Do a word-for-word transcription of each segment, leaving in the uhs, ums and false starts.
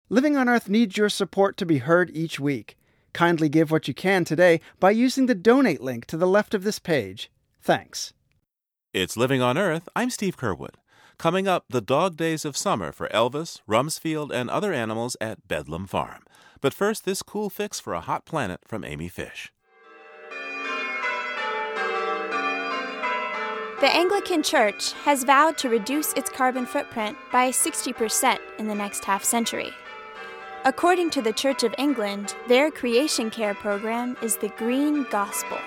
Living on Earth needs your support to be heard each week. Kindly give what you can today by using the donate link to the left of this page. Thanks. It's Living on Earth. I'm Steve Curwood. Coming up, the dog days of summer for Elvis, Rumsfield, and other animals at Bedlam Farm. But first, this cool fix for a hot planet from Amy Fish. The Anglican Church has vowed to reduce its carbon footprint by sixty percent in the next half century. According to the Church of England, their creation care program is the Green Gospel.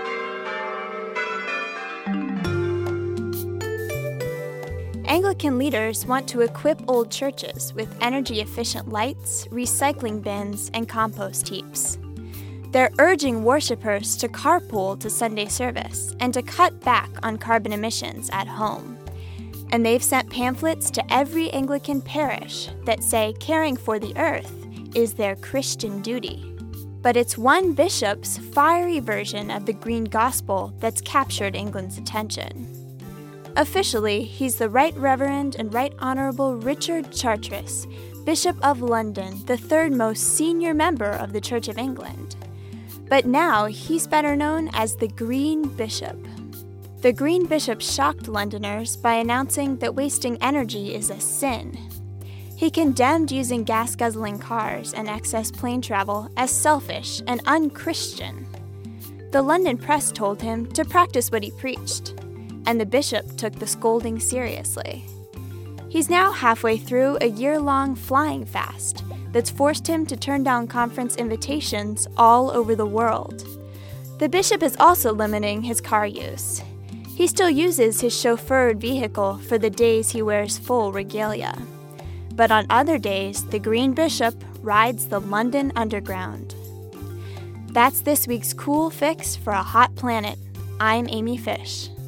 Anglican leaders want to equip old churches with energy-efficient lights, recycling bins, and compost heaps. They're urging worshipers to carpool to Sunday service and to cut back on carbon emissions at home. And they've sent pamphlets to every Anglican parish that say caring for the earth is their Christian duty. But it's one bishop's fiery version of the Green Gospel that's captured England's attention. Officially, he's the Right Reverend and Right Honourable Richard Charteris, Bishop of London, the third most senior member of the Church of England. But now he's better known as the Green Bishop. The Green Bishop shocked Londoners by announcing that wasting energy is a sin. He condemned using gas-guzzling cars and excess plane travel as selfish and un-Christian. The London press told him to practice what he preached, and the bishop took the scolding seriously. He's now halfway through a year-long flying fast that's forced him to turn down conference invitations all over the world. The bishop is also limiting his car use. He still uses his chauffeured vehicle for the days he wears full regalia. But on other days, the Green Bishop rides the London Underground. That's this week's Cool Fix for a Hot Planet. I'm Amy Fish.